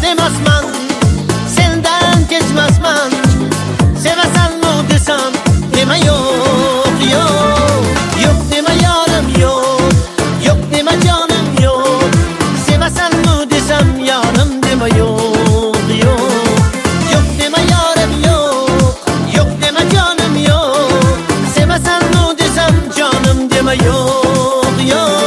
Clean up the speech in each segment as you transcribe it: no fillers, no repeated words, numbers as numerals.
demasman, sendan kechmasman. Sevasanmi desam, dema yo'q, yo'q. Yo'q dema yorim, yo'q. Yo'q dema jonim, yo'q. Sevasanmi desam, yorim dema yo'q, yo'q. Yo'q dema yorim, yo'q. Yo'q dema jonim, yo'q. Sevasanmi desam, jonim dema yo'q, yo'q.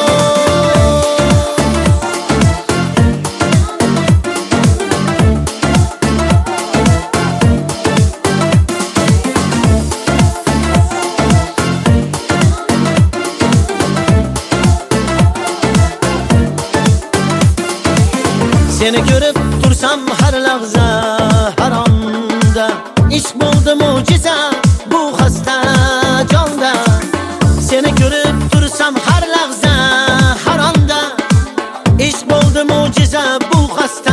Seni ko'rib tursam har lahza haromda, ish bo'ldi mo'jiza bu xasta jonda. Seni ko'rib tursam har lahza haromda, ish bo'ldi mo'jiza bu xasta